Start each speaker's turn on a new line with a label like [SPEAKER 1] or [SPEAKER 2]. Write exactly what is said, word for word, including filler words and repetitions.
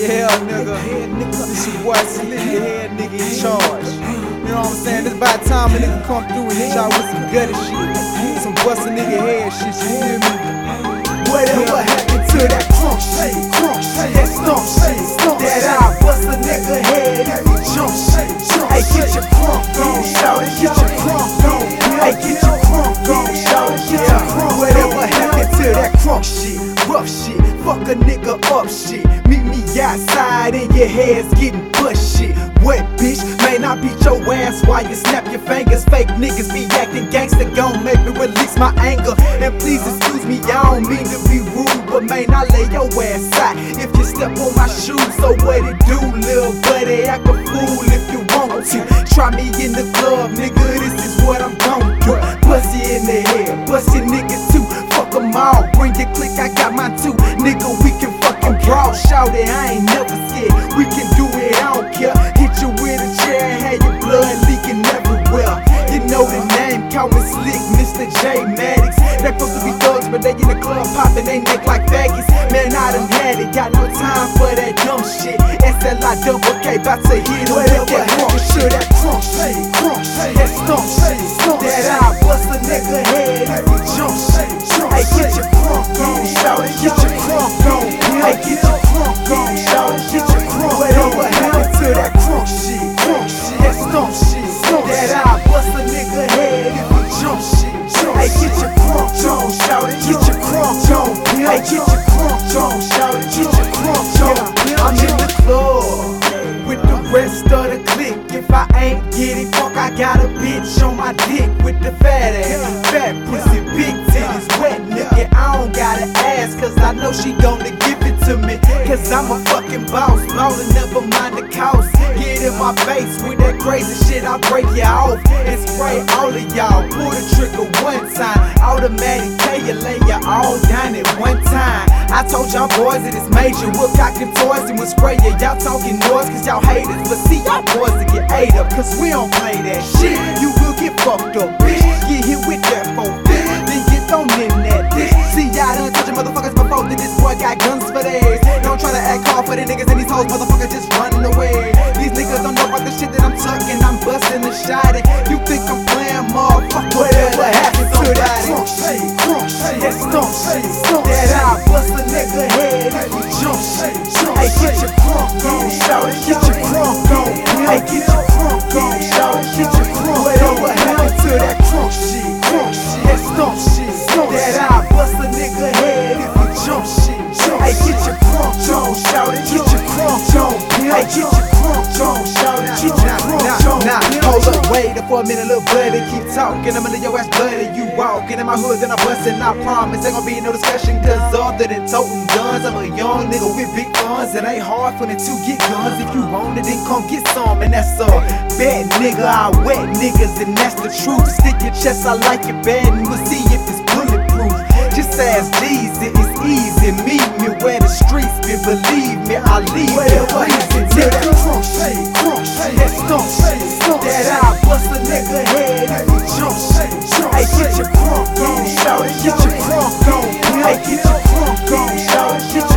[SPEAKER 1] Yeah, nigga. This your boy Slick, the head nigga in charge. You know what I'm saying? This about time a nigga come through and hit y'all with some gutter shit. Some bust a nigga head shit, you hear me?
[SPEAKER 2] Whatever happened to that crunk shit, crunk shit, that stomp shit, that I bust a nigga head if you jump shit. Hey, get your crunk on, shout it, get your crunk on. Hey, get your crunk on, shout it, get your crunk on. Whatever happened to that crunk shit, rough shit, fuck a nigga up shit. Meet me outside and your head's getting bust shit. Wet bitch, man, I beat your ass while you snap your fingers. Fake niggas be acting gangster, gon' make me release my anger. And please excuse me, I don't mean to be rude, but man, I lay your ass out if you step on my shoes. So what it do, little buddy? Act a fool if you want to. Try me in the club, nigga, this is what I'm gon' do. Bust you in the head, bust your nigga too. Fuck them all, bring your click, I got mine too. Nigga, we can fucking brawl, shout it, I ain't never scared. We can do it, I don't care. Hit you with a chair and have your blood leaking everywhere. You know the name, call me Slick, Mister J Maddox. They supposed to be thugs, but they in the club popping they neck like faggots. Man, I done had it, got no time for that dumb shit. S L I double K, bout to hit em with that crunk shit. That crunk shit, crunk shit, that stomp shit, that I bust a nigga head if you jump shit. Hey, get your crunk on, shout it, get your crunk on. Hey, get your crunk on, shout it, get your crunk on. Whatever happened to that crunk shit, crunk shit, that stomp shit, that I bust a nigga head if you jump shit. Hey, get your crunk on, shout it, get your crunk on. Hey, get your crunk on, shout it, get your crunk on. I'm in the club with the rest of the clique. If I ain't getting fuck, I got a bitch on my dick with the fat ass, fat pussy, big titties, wet nigga. I don't gotta ask, cause I know she gonna give it to me. Cause I'm a fucking boss, ballin', never mind the cost. Get in my face with that crazy shit, I'll break you off and spray all of y'all. Pull the trigger one time, automatic K, you lay you all down at one time. I told y'all boys that it's major, we'll cock them toys and we'll spray ya. Y'all talking noise cause y'all haters, but see y'all boys to get ate up, cause we don't play that shit. You will get fucked up, bitch. Get hit with that four fifth, then get thrown in that dick. See y'all done touching motherfuckers before, that this boy got guns for days. Don't try to act hard for the niggas and these hoes, motherfuckers just running away. These niggas don't know about the shit that I'm tucking, I'm busting the shot. You think I'm playing, motherfucker? Whatever happened to that crunk shit, crunk shit, that stomp shit, that I bust a nigga head if you jump shit. Hey, get your crunk on, shout it, get your crunk on. Hey, get your crunk on, shout it, get your crunk on. Whatever happened to that crunk shit, crunk shit, that stomp shit, that I bust a nigga head if you jump shit. Hey, get your crunk on, shout it, get your crunk on. Hey, get your crunk on, shout it, get your crunk on. Nah, hold up, wait for a minute, little buddy, keep talking. I'ma leave your ass bloody, you walking in my hood, then I bustin', I promise ain't gon' be no discussion. Cause other than toting guns, I'm a young nigga with big guns. It ain't hard for me to get guns. If you want it, then come get some. And that's a bad nigga, I wet niggas, and that's the truth. Stick your chest, I like it bad, and we'll see if it's bulletproof. Just ask Jeezy, it's easy. Meet me where the streets be, believe me, I leave it. Whatever happened to that crunk shit, crunk shit, that stomp shit, that I bust a nigga head if you jump shit. Hey, get your crunk on, shout it, get your crunk on. Hey, get your crunk on, shout it, get your